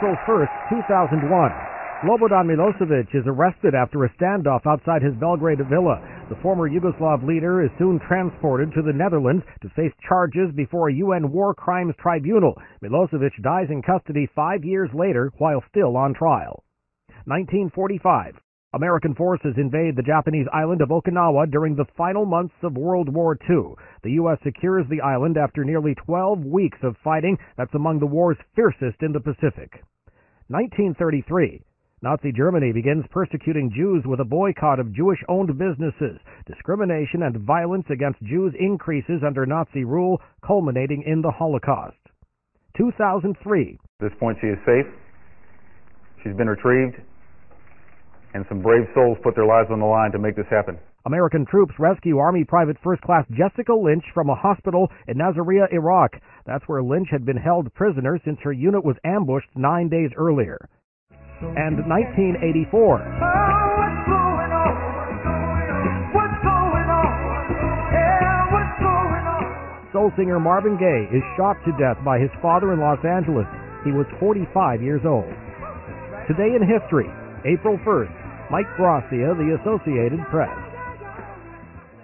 April 1st, 2001. Slobodan Milosevic is arrested after a standoff outside his Belgrade villa. The former Yugoslav leader is soon transported to the Netherlands to face charges before a UN War Crimes Tribunal. Milosevic dies in custody 5 years later while still on trial. 1945. American forces invade the Japanese island of Okinawa during the final months of World War II. The U.S. secures the island after nearly 12 weeks of fighting that's among the war's fiercest in the Pacific. 1933. Nazi Germany begins persecuting Jews with a boycott of Jewish-owned businesses. Discrimination and violence against Jews increases under Nazi rule, culminating in the Holocaust. 2003. At this point, she is safe. She's been retrieved, and some brave souls put their lives on the line to make this happen. American troops rescue Army Private First Class Jessica Lynch from a hospital in Nasiriyah, Iraq. That's where Lynch had been held prisoner since her unit was ambushed 9 days earlier. And 1984. Soul singer Marvin Gaye is shot to death by his father in Los Angeles. He was 45 years old. Today in history, April 1st, Mike Gracia, The Associated Press.